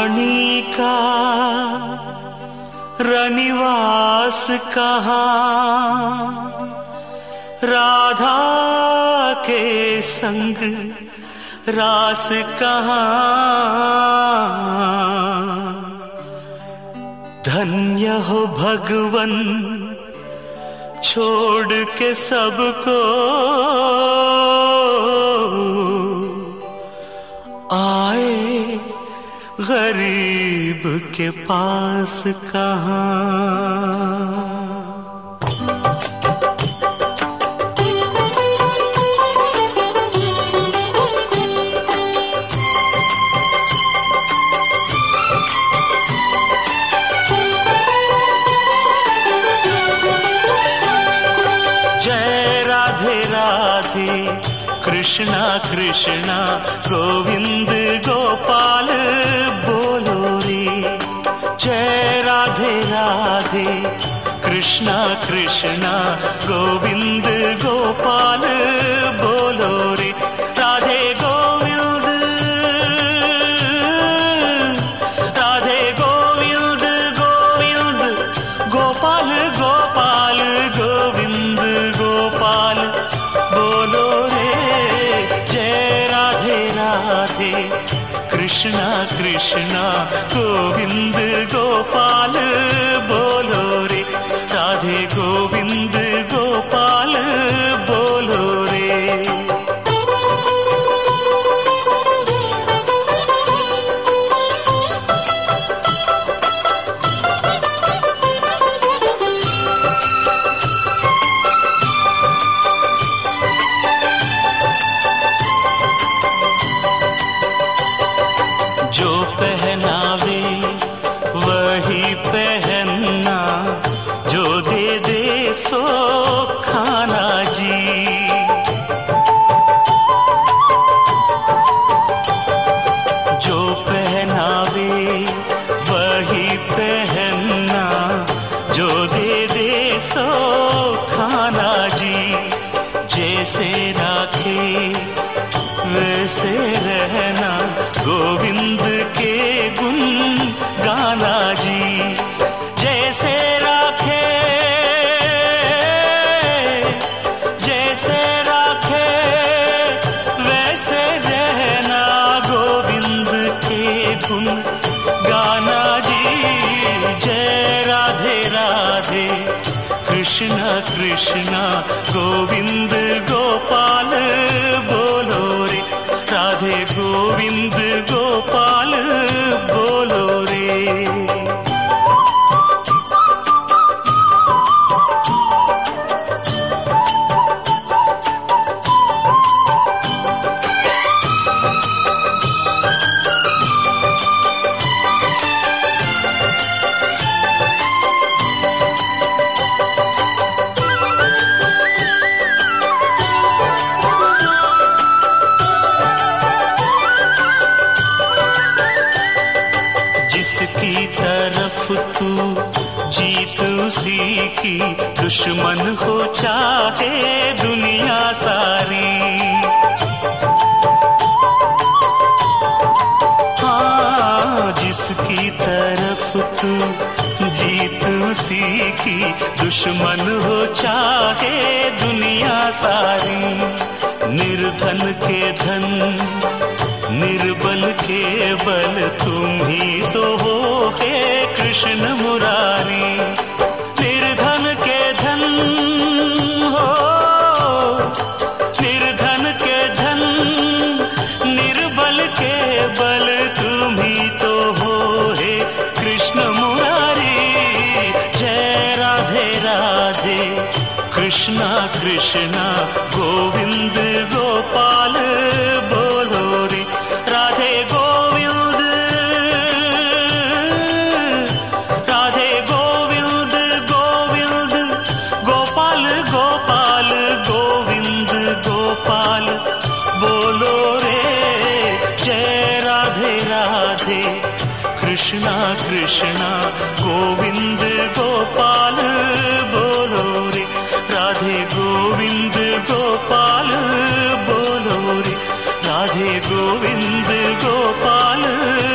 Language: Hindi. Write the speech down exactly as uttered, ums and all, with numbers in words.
रानी का रनिवास कहाँ, राधा के संग रास कहाँ। धन्य हो भगवन छोड़ के सबको आए गरीब के पास कहाँ। कृष्णा कृष्णा गोविंद गोपाल बोलो रे। जय राधे राधे कृष्णा कृष्णा गोविंद गोपाल बोलो रे। राधे गोविंद राधे गोविंद गोविंद गोपाल गोपाल गोविंद गोपाल बोलो रे। कृष्णा कृष्णा गोविंद गोपाल बोलो रे। राधे गोविंद गोपाल बोलो रे। जो पहनावे वही पहनना, जो दे दे सो खाना जी। जो पहनावे वही पहनना, जो दे दे सो खाना जी। जैसे राखे वैसे रहना, गोविंद के गुण गाना जी। जैसे राखे जैसे राखे वैसे रहना, गोविंद के गुण गाना जी। जय राधे राधे कृष्णा कृष्णा गोविंद गोपाल बोलो रे। राधे गोविंद गोपाल बोलो रे। जिसकी तरफ तू जीत उसी की, दुश्मन हो चाहे दुनिया सारी। हाँ, जिसकी तरफ तू जीत उसी की, दुश्मन हो चाहे दुनिया सारी। निर्धन के धन निर्बल के बल, तुम ही तो हो हे कृष्ण मुरारी। निर्धन के धन हो, निर्धन के धन निर्बल के बल, तुम ही तो हो हे कृष्ण मुरारी। जय राधे राधे कृष्णा कृष्णा गोविंद गोपाल बोलो रे। राधे गोविंद राधे गोविंद गोविंद गोपाल गोपाल गोविंद गोपाल बोलो रे। जय राधे राधे कृष्णा कृष्णा गोविंद गोपाल बोलो रे। राधे गोविंद गोपाल बोलो रे। राधे गोविंद गोपाल